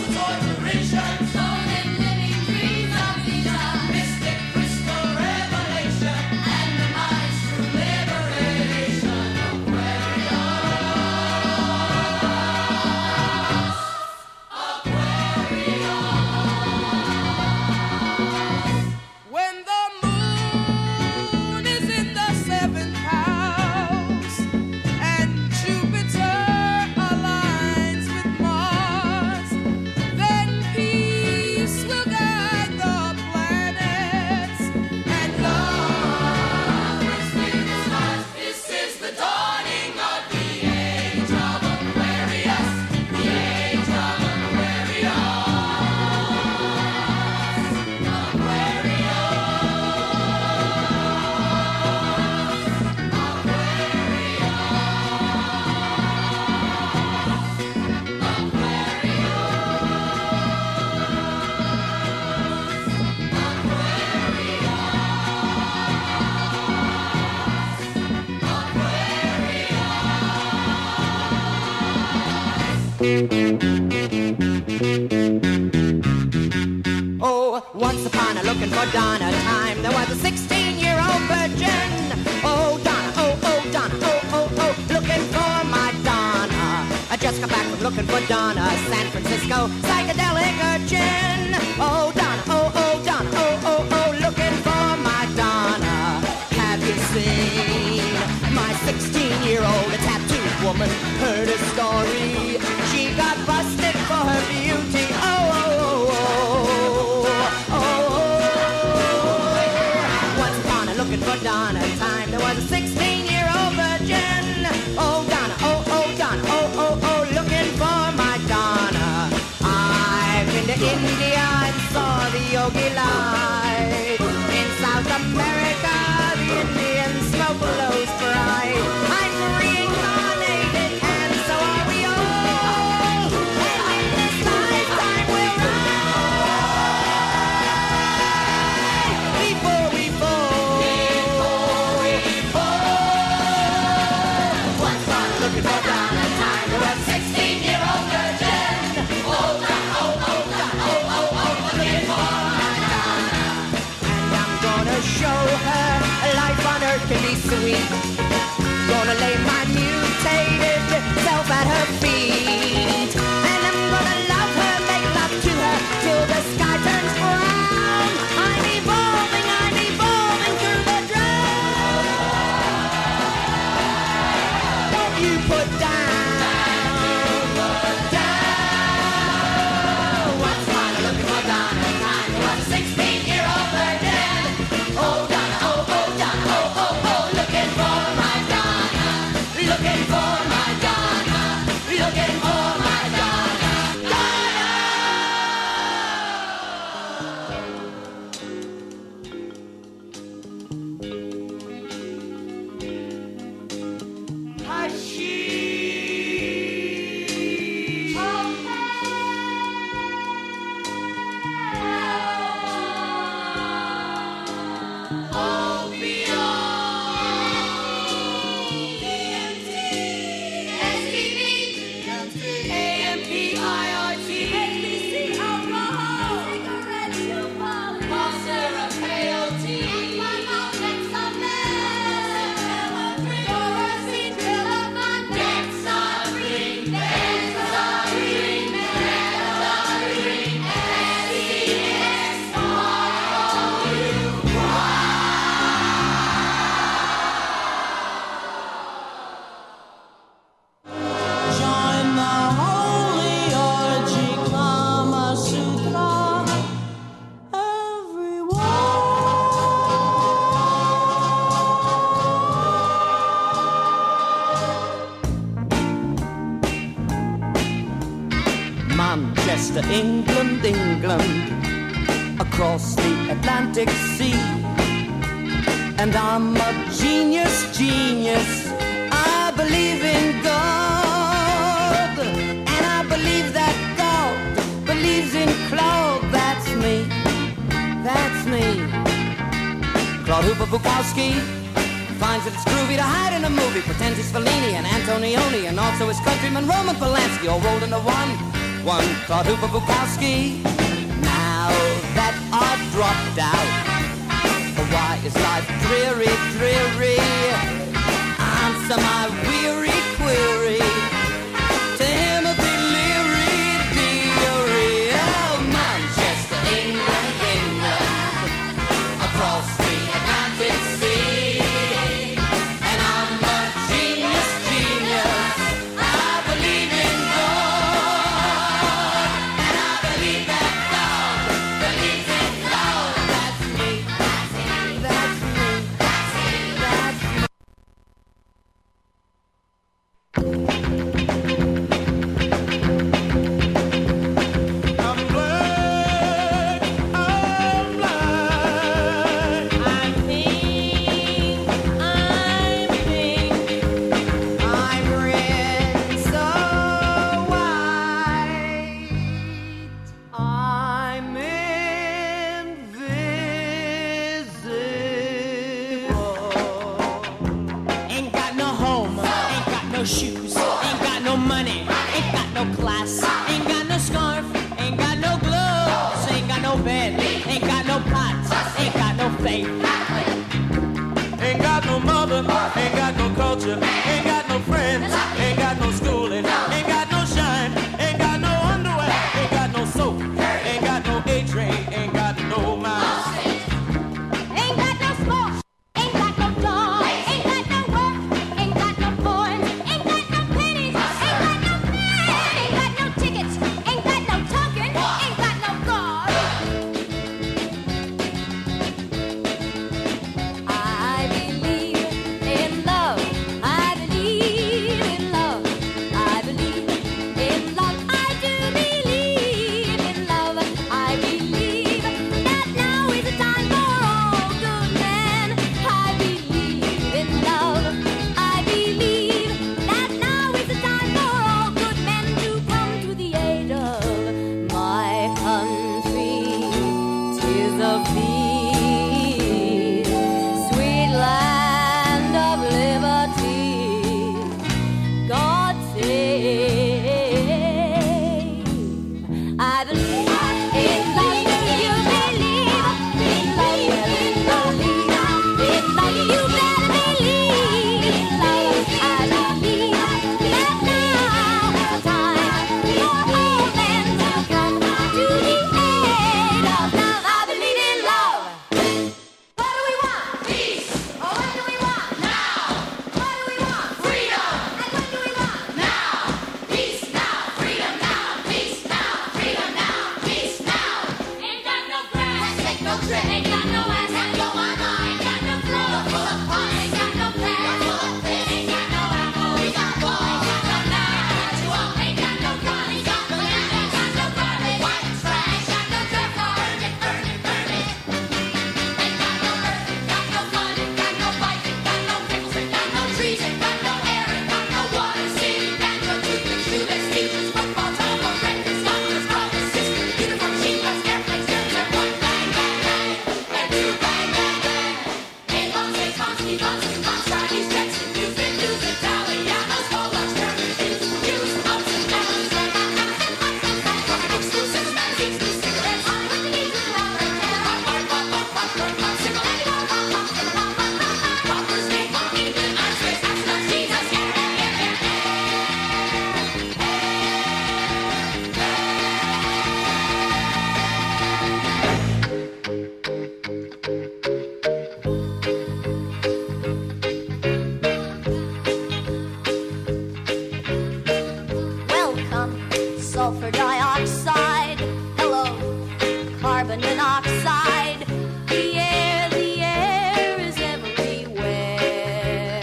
Oh, once upon a looking for Donna time, there was a 16-year-old virgin. Oh, Donna, oh, Donna, oh, looking for my Donna. I just got back from looking for Donna, San Francisco, psychedelic urchin. Oh, Donna, oh, Donna, oh, looking for my Donna. Have you seen my 16-year-old tattooed woman? Heard a story. She got busted for her beauty. Once upon a looking for Donna time, there was a 16-year-old virgin. Oh, Donna, oh, Donna, oh, looking for my Donna. I've been to India and saw the yogi light. In South America, the Indian smoke blows bright. I'm reincarnated, and so are we all. And in this lifetime we'll ride before we fall. Once upon a looking for Donna time, there was a 16-year-old virgin. Oh, Donna, oh, Donna, oh, looking for my Donna. And I'm gonna show her life on earth can be sweet. Gonna lay my mutated self at her feet. And I'm gonna love her, make love to her till the sky turns brown. I'm evolving through the drought. Don't you put down. Once upon a looking for Donna time, there was a 16-year-old virgin. Oh, Donna, oh, Donna, oh, looking for my Donna. Looking for my Donna. Looking for my Donna. Join the holy orgy, Kama Sutra, Manchester, England, across the Atlantic Sea. And I'm a genius. I believe in God, and I believe that God believes in Claude. That's me. Claude Hooper Bukowski finds that it's groovy to hide in a movie, pretends he's Fellini and Antonioni, and also his countryman Roman Polanski, all rolled into one. one thought Hooper Bukowski. Now that I've dropped out, why is life dreary, dreary? Answer my weary query. To Timothy Leary, dearie. Oh, Manchester, England, England, across the Atlantic Sea. And I'm a genius, genius. I believe in God, and I believe that God believes in love. That's me, that's me, that's me, that's me, that's me. I'm black, I'm blind. I'm pink, I'm red, so white. I'm invisible. ain't got no home, ain't got no shoes, ain't got no money, ain't got no class, ain't got no scarf, ain't got no gloves, ain't got no bed, ain't got no pots, ain't got no faith. Ain't got no mother, ain't got no culture, ain't got no friends, ain't got no schooling, ain't got no shine, ain't got no underwear, ain't got no soap, ain't got no A-train, ain't got no miles. Ain't got no sports, ain't got no dog, ain't got no work, ain't got no boys, ain't got no pennies, ain't got no man, ain't got no tickets, ain't got no token, ain't got no God. I believe in love. I believe in love. I believe in love. I do believe in love. I believe that now is the time for all good men. I believe in love. I believe that now is the time for all good men to come to the aid of my country. 'Tis the free, sweet land of liberty. God save. I believe in love. Do you believe in love? In love, you better believe in love. I believe that now is the time for all men to come to the aid of love. I believe in love. What do we want? Peace. Oh, what do we want? Now. What do we want? Freedom. And what do we want? Now. Peace now. Freedom now. Peace now. Freedom now. Peace now. Ain't got no grass. Ain't no trip. Ain't got no ass. Ain't no mama. Ain't got no flow. Full of fun. Ain't got no plan. Full of fish. Ain't got no apple. We got ball. Ain't got no nine. What you want? Ain't got no gun. Ain't got no land. Ain't got no garbage. White trash. Ain't got no dirt. Burn it, burn it, burn it. Ain't got no earth. Ain't got no fun. Ain't got no bike. Ain't got no pickles. Ain't got no trees. Ain't got no air. Ain't got no water. City, banjo, toothpicks, shoeless, teachers, football, telephone, records, doctors, promises, uniform, machine guns, airplanes, guns, and one bang, bang, bang, and two bang, bang, bang. Ain't long, say, Tomsky, Bunsen, Chinese, Texan, music, news, Italianos, Polacks, German, Jews, Jews, ups and downs, exclusives, magazines, new cigarettes, Hollywood, the news, and love, and popcorn, popcorn, popsicle, poppers, name, England, ice race, astronauts, Jesus, yeah, yeah, yeah, Welcome, sulfur dioxide. Hello, carbon monoxide. The air is everywhere.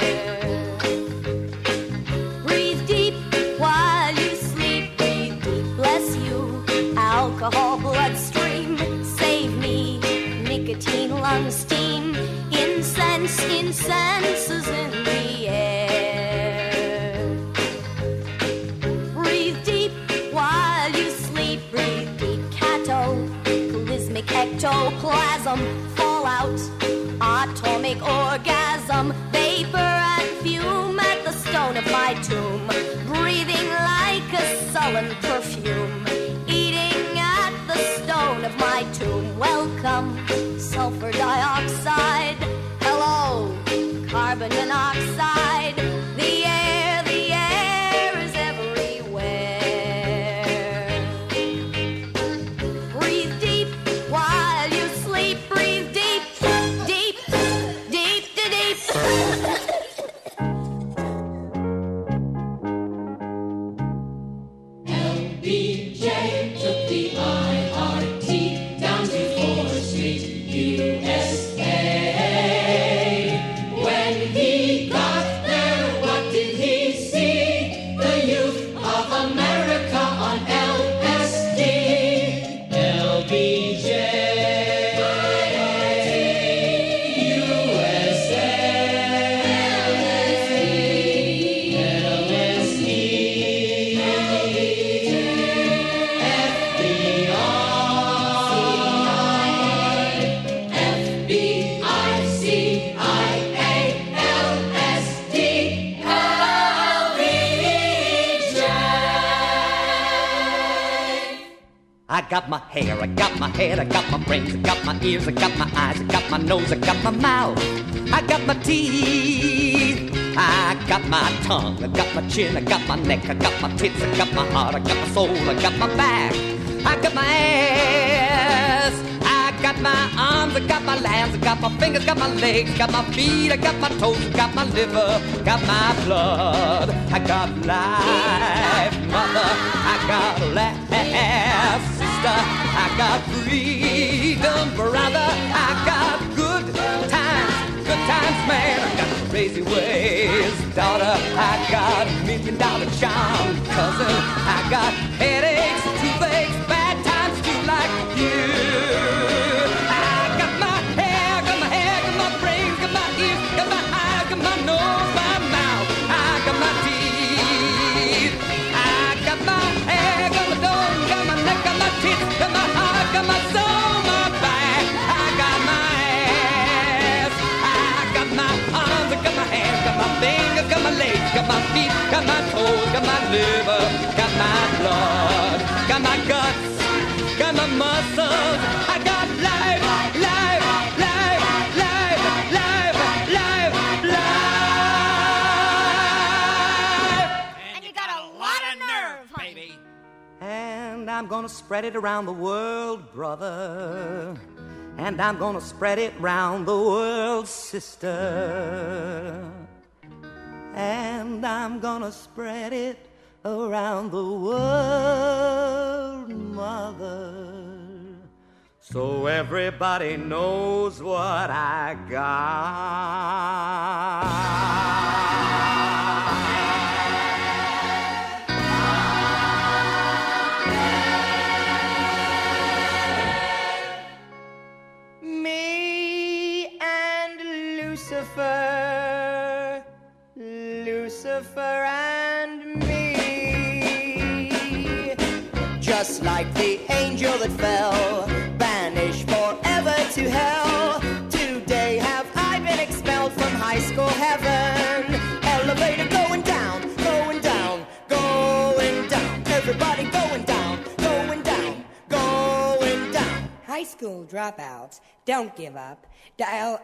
Breathe deep while you sleep. Breathe deep, bless you. Alcohol bloodstream, save me. Nicotine lung steam. Incense is in the air. Breathe deep while you sleep. Breathe deep. Cataclysmic ectoplasm. Fallout. Atomic orgasm. Vapor and fume at the stone of my tomb. Breathing like a sullen perfume. L-B-I-R-T, down to 4th Street, USA. When he got there, what did he see? The youth of America on LSD. LBJ, USA. LSD, FBI, CIA, LSD, LBJ. I got my hair, I got my head, I got my brains, I got my ears, I got my eyes, I got my nose, I got my mouth, I got my teeth, I got my tongue, I got my chin, I got my neck, I got my tits, I got my heart, I got my soul, I got my back, I got my ass, I got my arms, I got my legs, I got my fingers, got my legs, got my feet, I got my toes, I got my liver, got my blood, I got life, mother, I got laugh, sister, I got freedom, brother, I got good times, man, I got crazy ways, daughter, I got $1,000,000 charm, cousin, I got headaches, toothaches, bad times too, like you. I got my hair, got my brains, got my ears, got my eyes, got my nose, my mouth, I got my teeth, I got my hair, got my nose, got my neck, got my teeth, got my heart, got my soul, my back, I got my ass, I got my arms, I got my hands, got my fingers, got my legs, got my feet, got my toes, got my liver, got my blood, got my guts, got my muscles, I got life, life, life, life, life, life, life. And you got a lot of nerve, baby. And I'm gonna spread it around the world, brother. And I'm gonna spread it round the world, sister. And I'm gonna spread it around the world, mother. So everybody knows what I got. Me and Lucifer, Lucifer and me. Just like the angel that fell, banished forever to hell. Today have I been expelled from high school heaven. Elevator going down, going down, going down. Everybody going down, going down, going down. High school dropouts, don't give up. Dial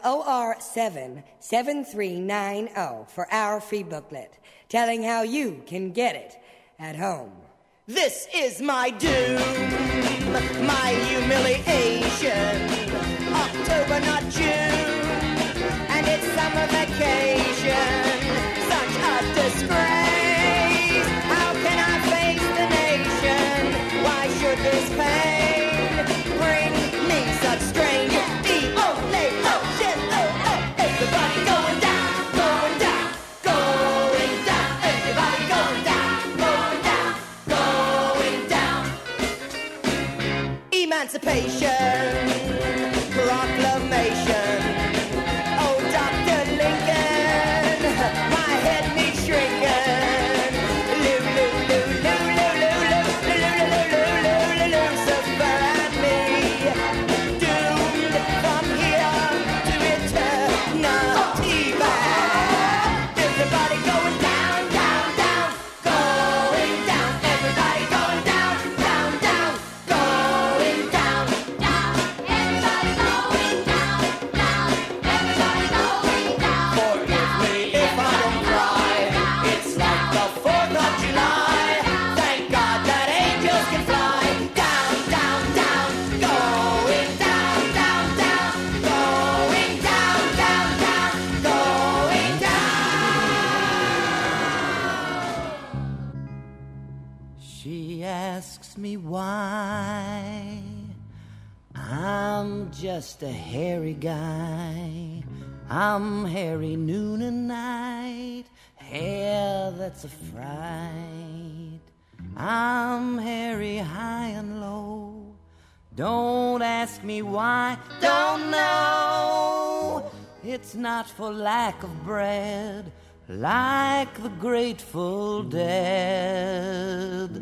OR77390 for our free booklet, telling how you can get it at home. This is my doom, my humiliation. October, not June, and it's summer vacation. Such a disgrace. How can I face the nation? Why should this pain bring me such strange emotion? Everybody going down, going down, going down. Everybody going down, going down, going down. Emancipation Proclamation. Oh, Dr. Lincoln, my head needs shrinking. Lucifer and me, doomed from here to eternity back. Everybody going down, down, down, going down. Everybody going down, down, down, going down. Everybody going down, down, I? I'm just a hairy guy. I'm hairy noon and night, hair that's a fright. I'm hairy high and low. Don't ask me why, don't know. It's not for lack of bread, like the Grateful Dead.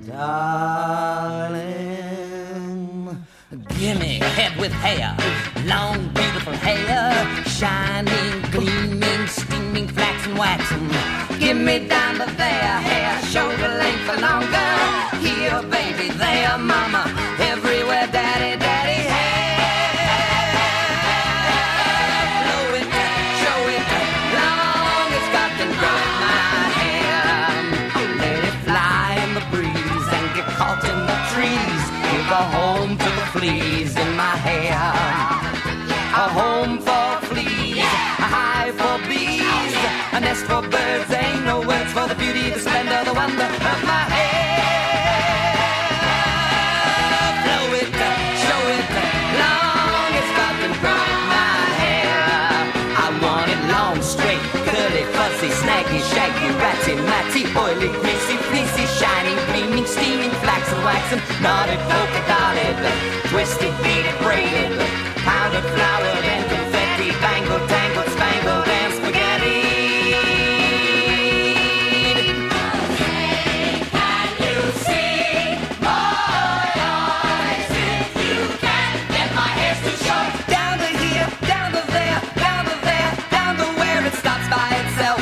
Darling, gimme a head with hair, long beautiful hair, shining, gleaming, steaming, flaxen, waxen. Gimme down to there, hair, shoulder length or longer. Here, baby, there, mama, everywhere, daddy, daddy, hair. Blow it, show it, long as God can grow it, my hair. Let it fly in the breeze and get caught in the trees. Give a home to the fleas in my hair. A home for fleas, a hive for bees, a nest for birds. Ain't no words for the beauty, the splendor, the wonder of my hair. Blow it, show it, long as God can grow my hair. I want it long, straight, curly, fuzzy, snaggy, shaggy, ratty, matty, oily, greasy, fleecy, shining, gleaming, steaming, flaxen, waxen, knotted, polka dotted, twisted, beaded, braided, powdered, flowered, and confetti, bangled, tangled, spangled, and spaghetti. Can you see my eyes? If you can't get my hair's too short. Down to here, down to there, down to there, down to where it stops by itself.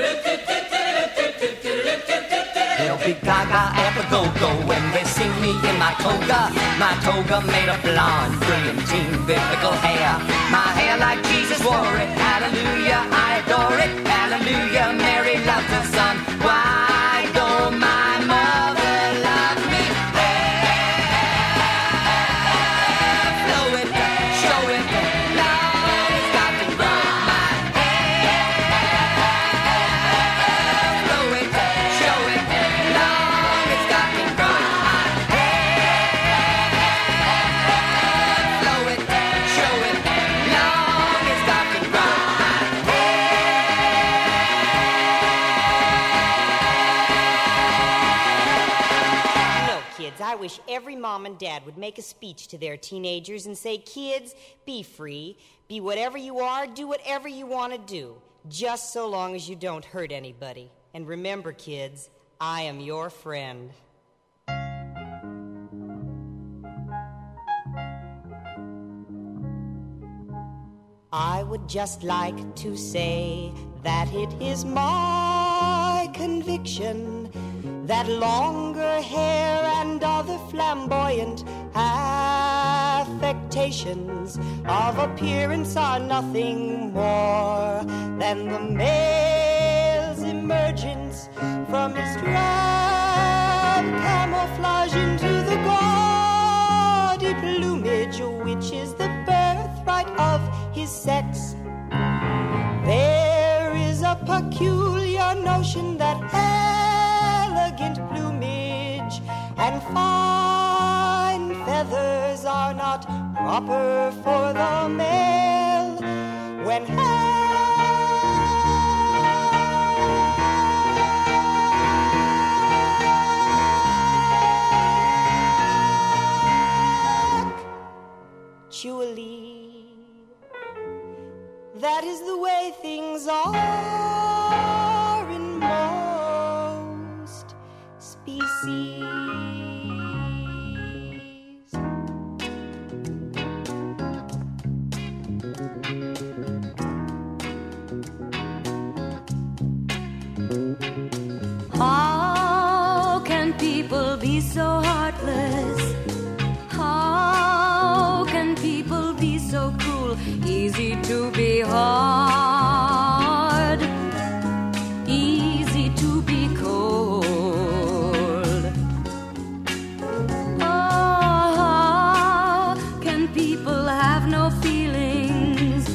They'll be gaga at the go-go when they see me in my toga made of blonde, brilliantine, biblical hair. My hair like Jesus wore it, hallelujah, I adore it, hallelujah, Mary loved her son. Why don't my mother love me? Blow it, show it, long as God can grow my hair. Blow it, show it, long as God can grow my hair. Blow it, show it, long as God can grow my No, kids, I wish every mom and dad would make a speech to their teenagers and say, kids, be free, be whatever you are, do whatever you want to do, just so long as you don't hurt anybody. And remember, kids, I am your friend. I would just like to say that it is my conviction that longer hair and other flamboyant affectations of appearance are nothing more than the male's emergence from his drab camouflage into the gaudy plumage which is the birthright of his sex. There is a peculiar notion that elegant plumage and fine feathers are not proper for the male when actually that is the way things are in most species. How can people be so heartless? How can people be so cruel? Easy to be hard, easy to be cold. Oh, how can people have no feelings?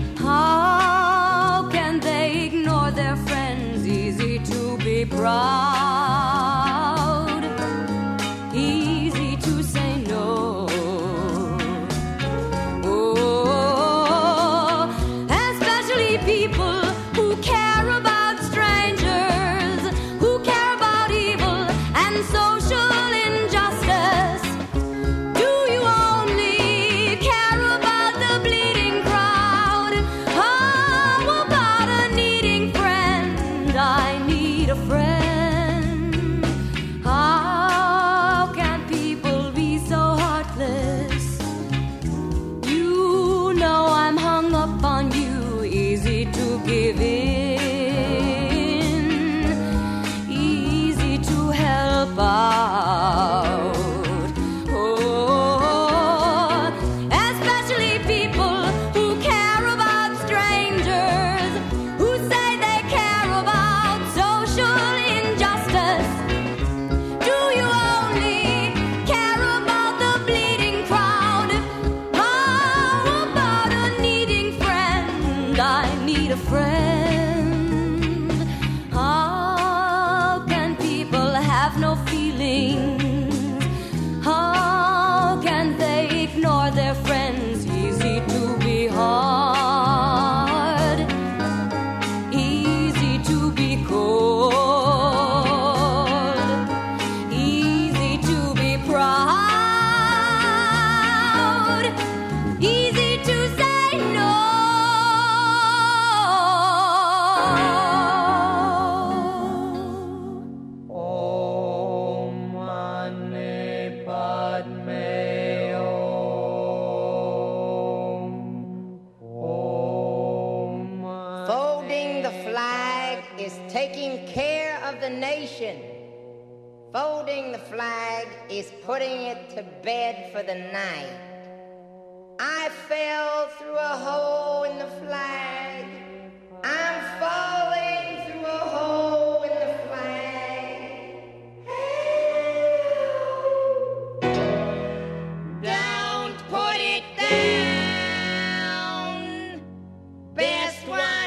How can they ignore their friends? Easy to be proud, give in, easy to help out. Oh, especially people who care about strangers, who say they care about social injustice. Do you only care about the bleeding crowd? How about a needing friend? I need a friend. How can people have no feelings? How can they ignore their friends? Easy to be hard, easy to be cold, easy to be proud, easy to say no. Om Mani Padme Hum. Om Mani Folding the flag is taking care of the nation. Folding the flag is putting it to bed for the night. I fell through a hole in the flag. I'm falling through a hole in the flag. Don't put it down. Best one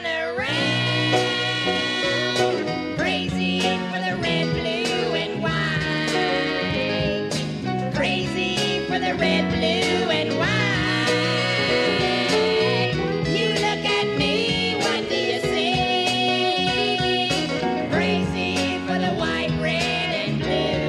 around. Crazy for the red, blue, and white. Crazy for the red, blue, and white. You look at me, what do you see? Crazy for the white, red, and blue.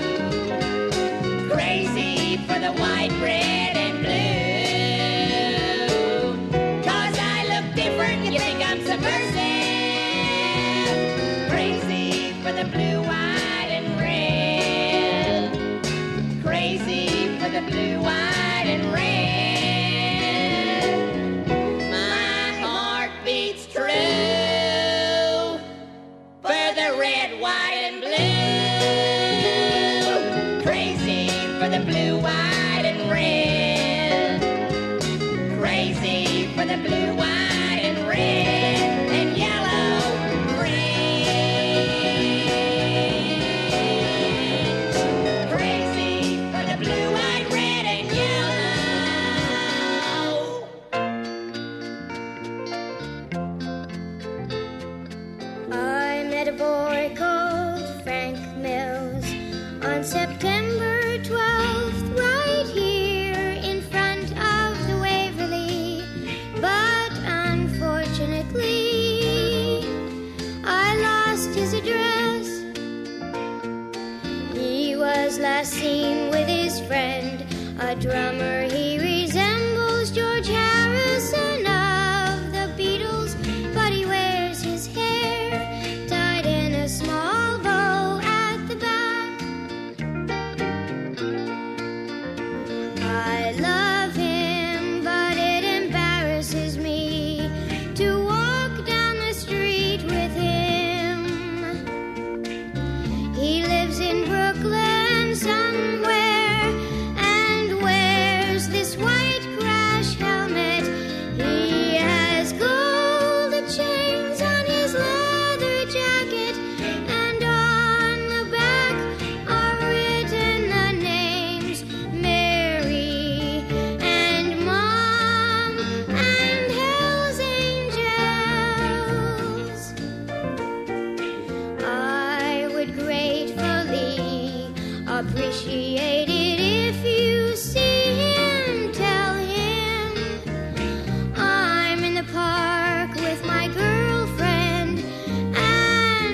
Crazy for the white, red, and blue. 'Cause I look different, you think I'm subversive. Crazy for the blue, white, and red. Crazy for the blue, white, and red. My heart beats true for the red, white, and blue. Crazy for the blue, white, and red. Crazy for the blue, white, and red, and yellow, orange. Crazy for the blue, white, red, and yellow. I met a boy called Frank Mills on September 12th, right here in front of the Waverly. But unfortunately, I lost his address. He was last seen with his friend, a drummer. He resembles George Harrison of the Beatles, but he wears his hair tied in a small bow at the back. I love him, but it embarrasses me to walk down the street with him. He lives in Brooklyn somewhere and wears this white crash helmet. He has gold chains on his leather jacket, and on the back are written the names Mary and Mom and Hell's Angels. I would gratefully appreciate it if you see him. Tell him I'm in the park with my girlfriend, and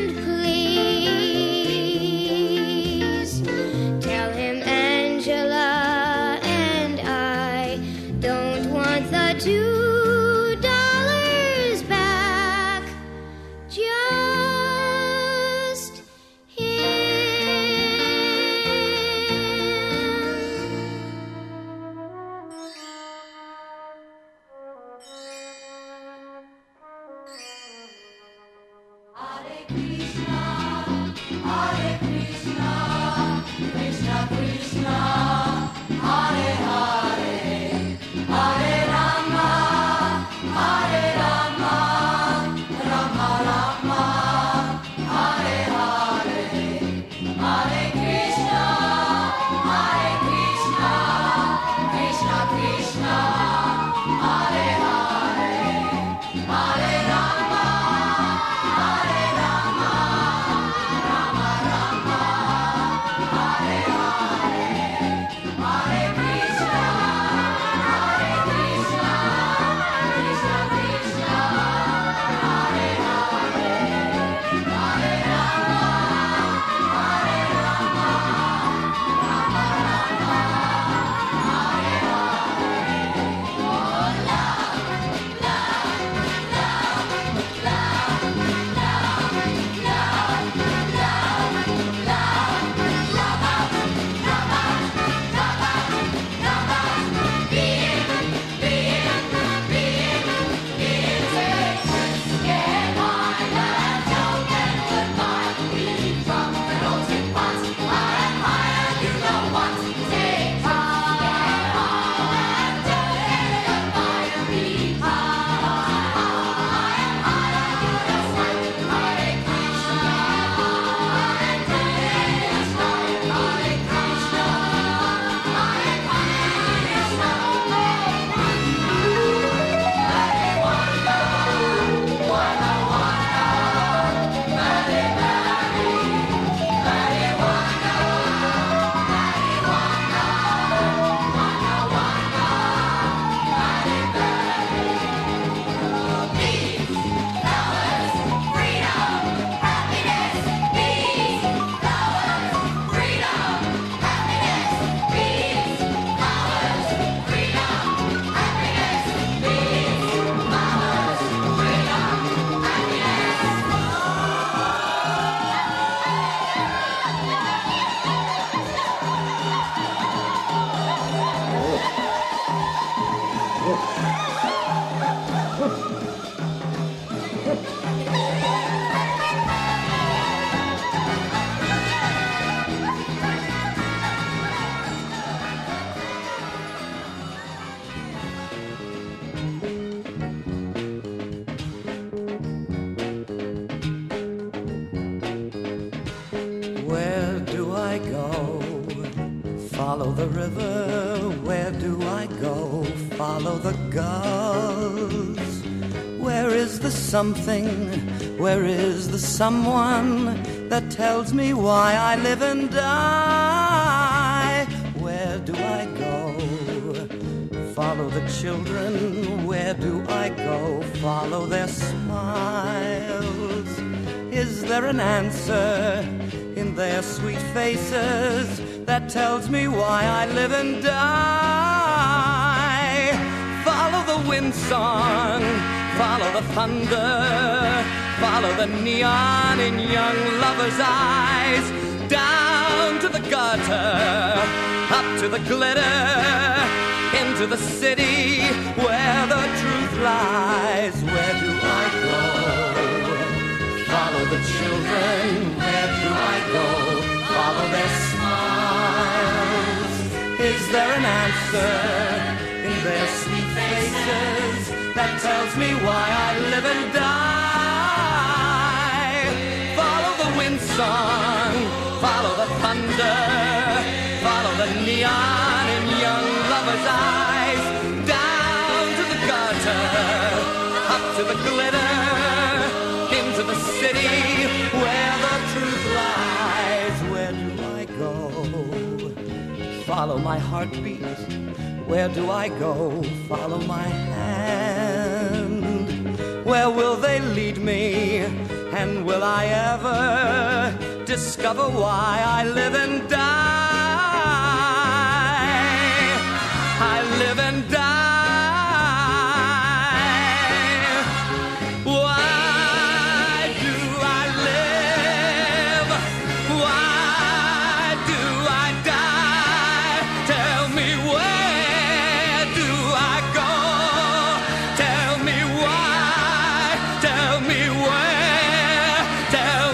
please tell him Angela and I don't want the $2 back. Just him. Follow the river, where do I go? Follow the gulls. Where is the something, where is the someone that tells me why I live and die? Where do I go? Follow the children, where do I go? Follow their smiles. Is there an answer in their sweet faces that tells me why I live and die? Follow the wind song, follow the thunder, follow the neon in young lovers' eyes, down to the gutter, up to the glitter, into the city where the truth lies. Where do I go? Follow the children, where do I go? Follow their smiles. Is there an answer in their sweet faces that tells me why I live and die? Follow the wind song, follow the thunder, follow the neon in young lovers' eyes, down to the gutter, up to the glitter, into the city where the truth lies. Where do I go? Follow my heartbeat. Where do I go? Follow my hand. Where will they lead me? And will I ever discover why I live and die? I live and die. Tell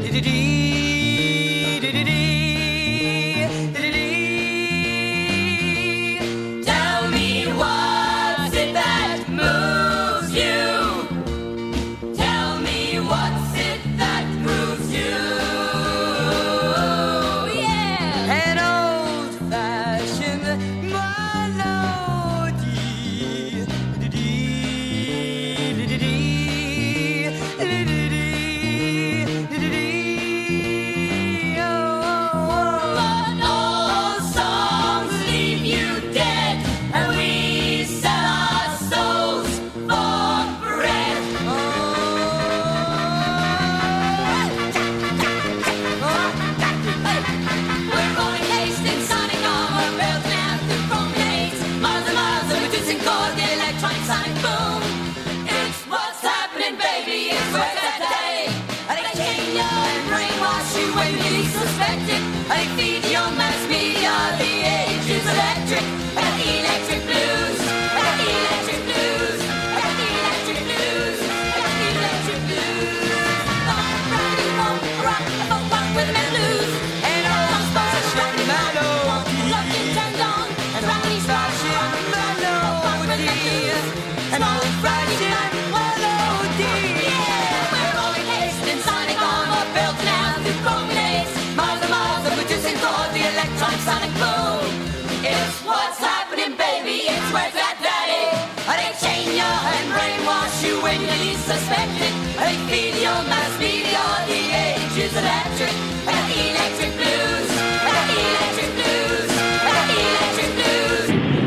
Tell me what's it that moves you. Tell me what's it that moves you. Yeah. An old-fashioned melody. But all songs leave you dead, and we sell our souls for bread. We're rolling Hastings, sonic armor, bells now through promenades, miles and miles of reducing chords, the electronic sonic boom. It's what's happening, baby. It's where that day. They chain you and brainwash you when you least suspect it. They feed your mass media. The age is electric. I got the electric blues. I got the electric blues. I got the electric blues. I got the electric blues. Rocky, rock, folk rock with the blues. And all I'm supposed to rock melody. Locked and turned on. And rocky, Old-fashioned melody. An old-fashioned melody. we're rolling Hastings, sonic armor, built now through promenades, miles and miles of reducing chords, the electron sonic boom. It's what's happening, baby. It's where's that daddy? They chain you and brainwash you when you least suspect it. They feed your mass media. The age is electric. I got the electric blues. I got the electric blues. I got the electric blues.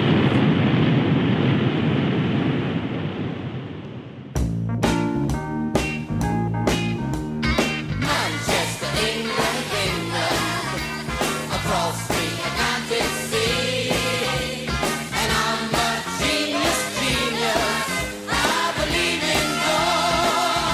Manchester, England, across the Atlantic Sea. And I'm a genius. I believe in God.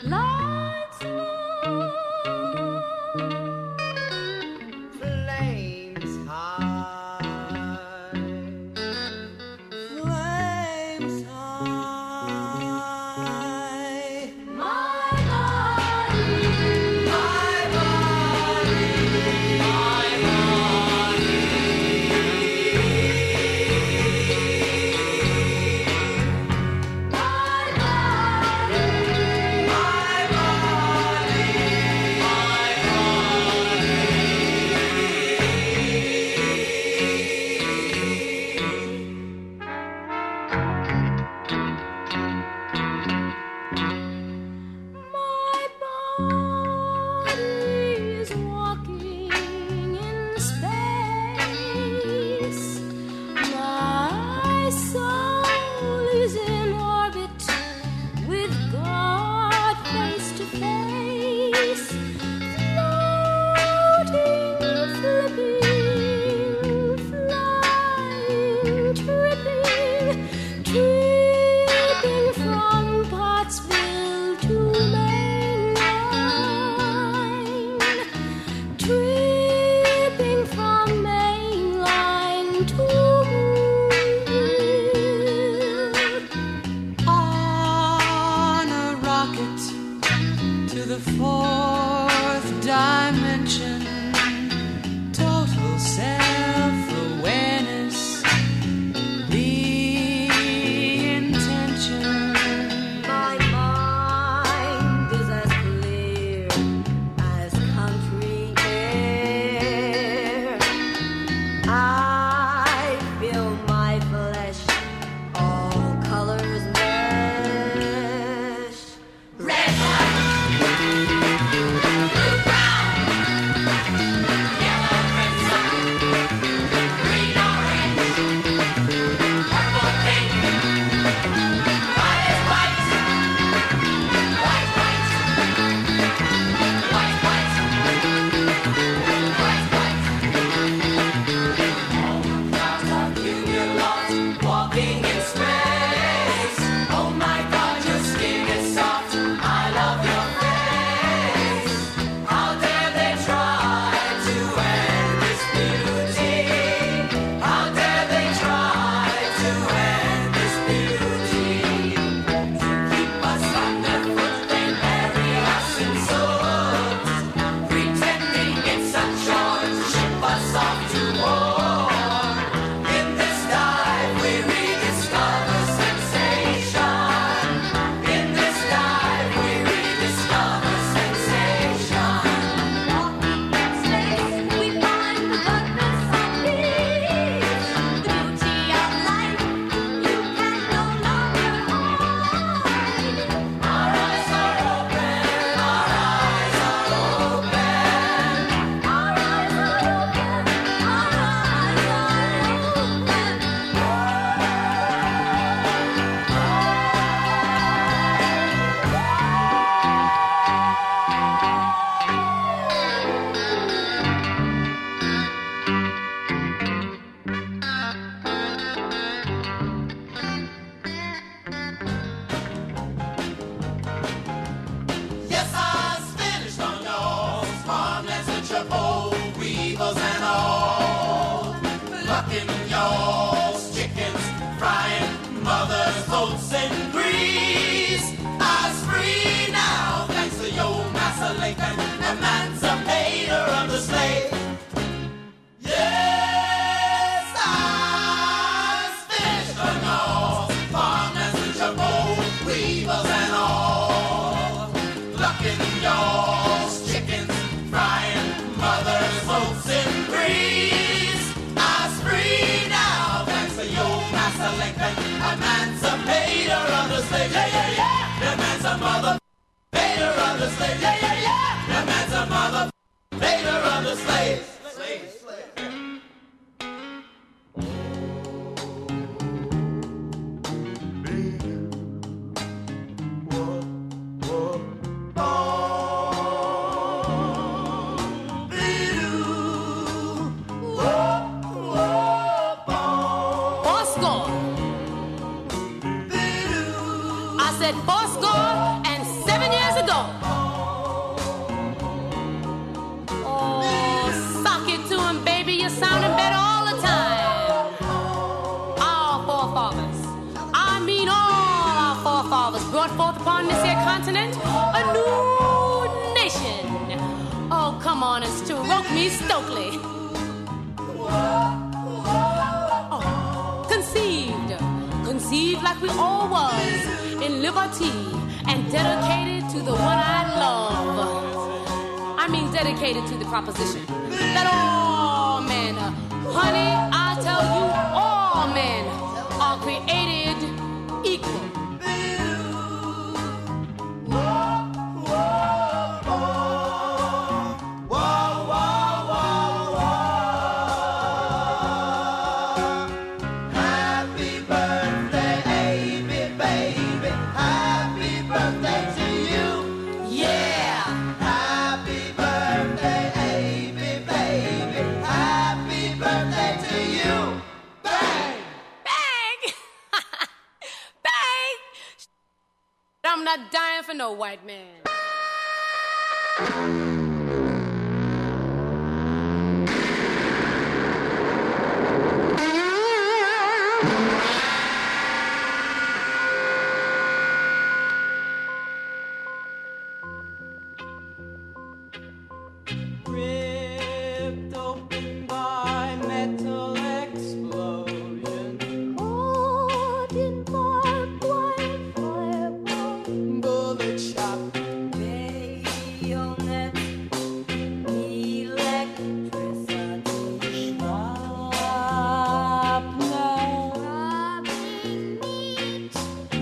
lights low. Flames high, flames high. My body, My body, my body. my body, My body, my body is walking in space. My soul is in orbit with God face to face. Floating, flipping, flying, tripping from Pottsville to Mainline, tripping from Mainline to Moonville. on a rocket to the fourth dimension. Total self-awareness, the intention. My mind is as clear as country air. I feel my flesh, all colors mesh. Red, white, blue, brown, yellow, crimson, green, orange, purple, pink, white is white, white, white, white, white, white, white. All the clouds are cumulus, walking in space. Oh my God, your skin is soft. I love your face. How dare they try to end this beauty? How dare they try to end this beauty? To keep us on their foot, they bury us in swords, pretending it's a chore to ship us off to war. In this dive we rediscover sensation. In this dive we rediscover sensation. Walking in space, we find the goodness of peace, the beauty of life you can no longer hide. Our eyes are open, our eyes are open. Our eyes are open, our eyes Yes, I was finished on yours, farmlands and your bold weevils and all. Plucking yours, chickens, frying mother's oats and grease. I was free now, thanks to your Master Lincoln, emancipator of the slave. Yes, I was finished on yours, farmlands and your bold weevils and all. Plucking yours, chickens, frying mother's oats and grease. I was free now, thanks to your Master Lincoln, emancipator of the slave. Yeah, yeah, yeah. The man's a mother, hater of the slave. Yeah, yeah, yeah. The man's a mother, hater of the slave. Slave, slave. Bosco. I said, brought forth upon this here continent a new nation. Oh, come on and stroke me Stokely. Oh, conceived like we all was, in liberty, and dedicated to the one I love. I mean dedicated to the proposition that all men, honey, I tell you, all men are created equal. I'm not dying for no white man. Ripped open by metal explosion. Caught in barbed wire fireball. Bullet shot. Bayonet, electricity, shrapnel, Robbing meat.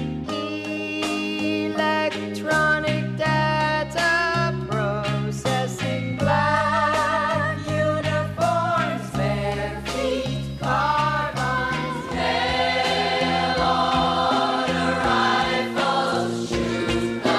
electronic data processing, black uniforms, bare feet, carbines, mail order rifles, shoot the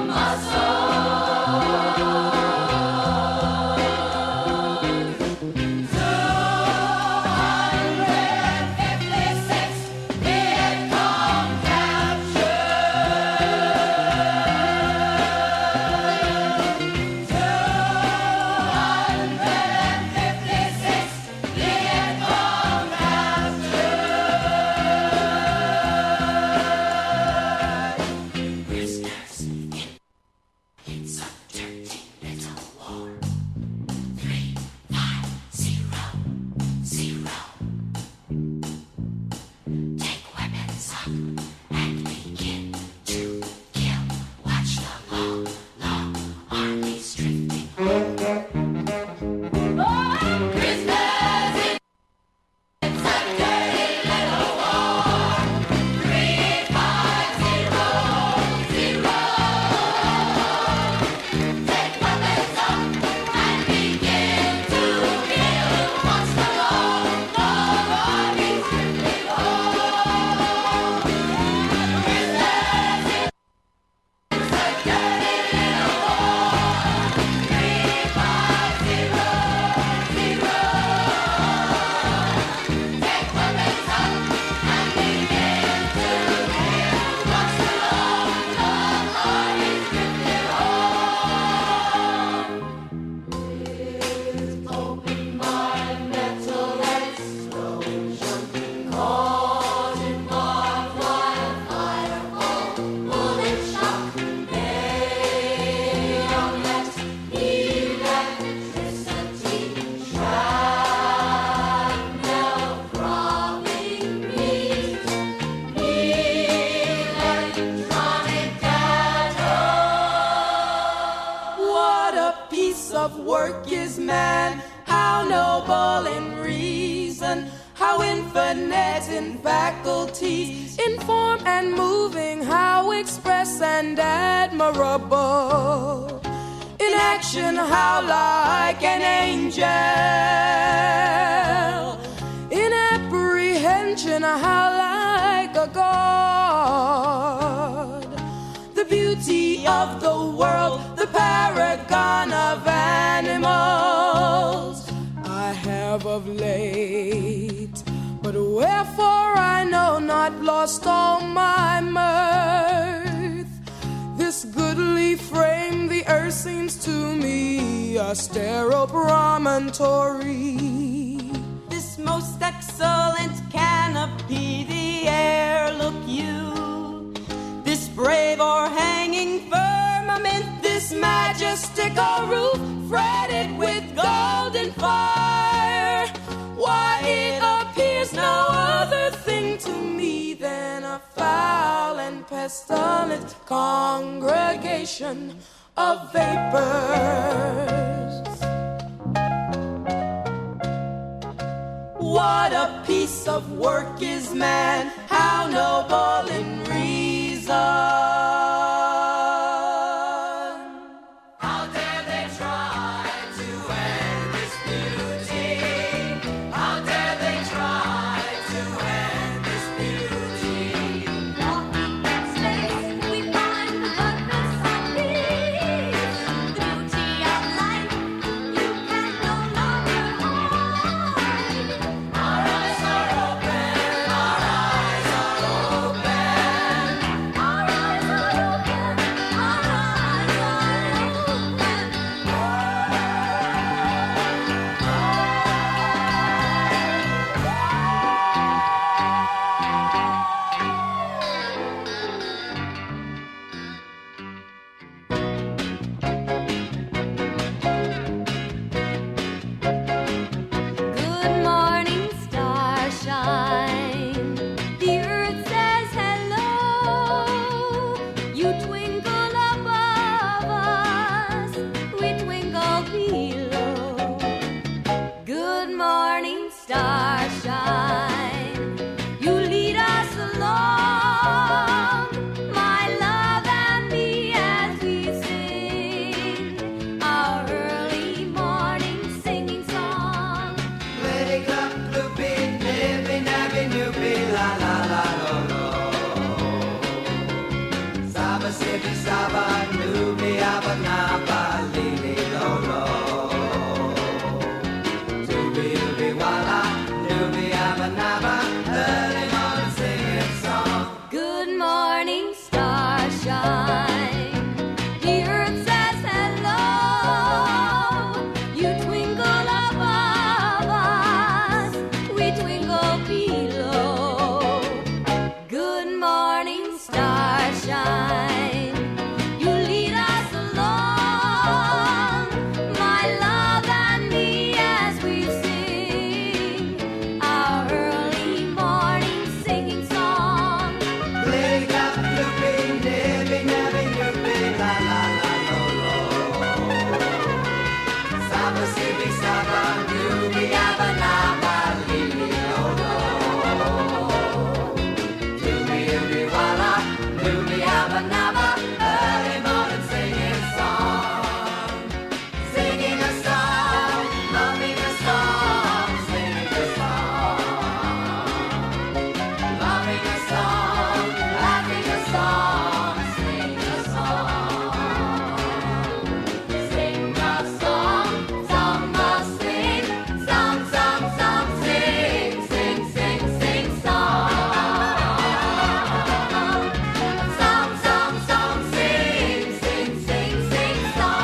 of work is man, how noble in reason, how infinite in faculties, in form and moving, how express and admirable, in action how like an angel, in apprehension how like a god, the beauty of the world, the paragon of animals, I have of late, but wherefore I know not, lost all my mirth. This goodly frame, the earth seems to me a sterile promontory. This most excellent canopy, the air, look you, this brave or mystical roof fretted with golden fire. Why, it appears no other thing to me than a foul and pestilent congregation of vapors. What a piece of work is man, how noble in reason. How dare they try to end this beauty? How dare they try to end this beauty? Walking that space, we find the goodness of peace, the beauty of life. You can no longer hide. Our eyes are open, our eyes are open. Our eyes are open. Our eyes are Good morning, starshine. The earth says hello. You twinkle above us, we twinkle below. Good morning, starshine. You lead us along, my love and me, as we sing our early morning singing song. Lady Club, Loopy, Nippy, Nappy, Noopy, la la la lo lo. Saba, Sippy, Saba, Noopy, Abba, Naba, Lily, lo lo. Doobie, doobie, walla, Noopy, Abba, Naba, early morning singing song. Good morning, starshine. The earth says hello. You twinkle above us, we twinkle below. Good morning, starshine. You lead us along, my love and me, as we sing our early morning singing song. Lady Club, Loopy, Nippy, Nappy, Noopy, la la la lo lo. Saba, Sippy, Saba, Noopy, Abba, Naba, Lily, lo lo. Doobie, doobie, walla, Noopy, Abba, Naba, early morning singing song. Singing a song, loving a song, singing a song. Loving a song, laughing a song, sing a song. Sing a song, song must sing, song, song, song, sing, sing, sing, sing, song. Song, song, song, sing, sing, sing, sing,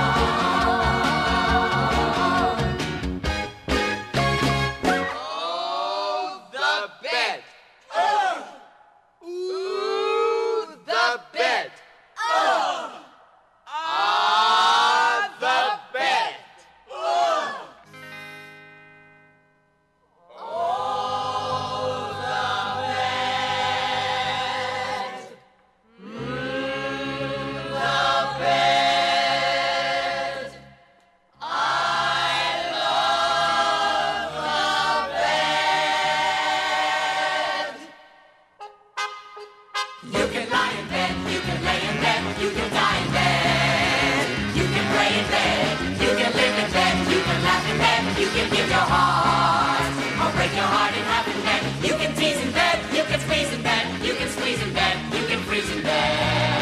song. Oh, the bed. Ooh, the bed. The bed. You can lie in bed, you can lay in bed, you can die in bed. You can pray in bed, you can live in bed, you can laugh in bed, you can give your heart, or break your heart in half in bed. You can tease in bed, you can squeeze in bed, you can squeeze in bed, you can freeze in bed.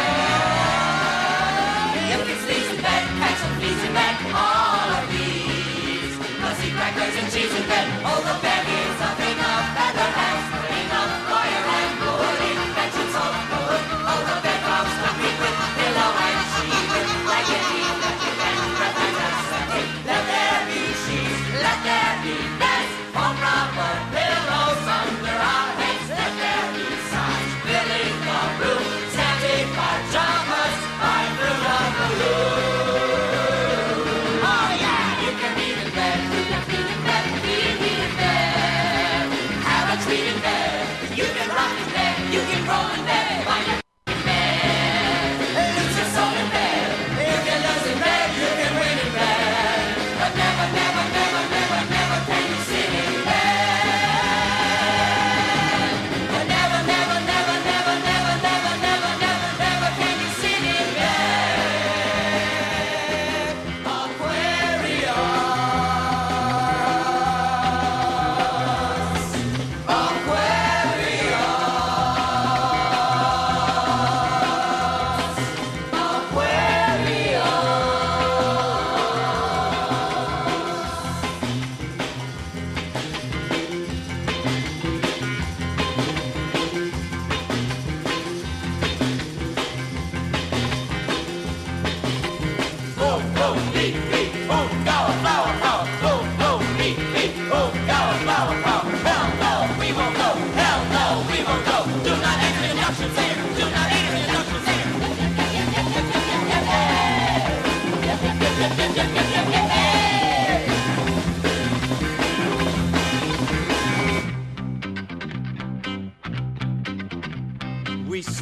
You can sneeze in bed, catch some fleas in bed, all of these. Musty crackers and cheese in bed, oh the bed is a thing of feather hands, enough for your hand, good inventions all good. Oh the bed comes complete with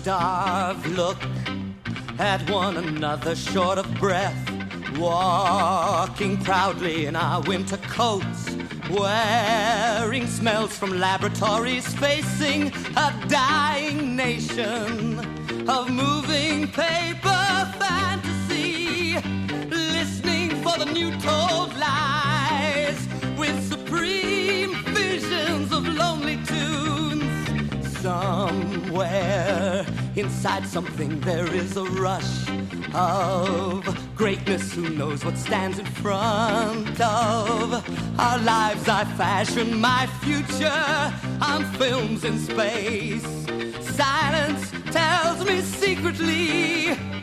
starved look at one another short of breath, walking proudly in our winter coats, wearing smells from laboratories, facing a dying nation of moving paper fantasy, listening for the new told lies with supreme visions of lonely tunes. Somewhere inside something there is a rush of greatness. Who knows what stands in front of our lives? I fashion my future on films in space. Silence tells me secretly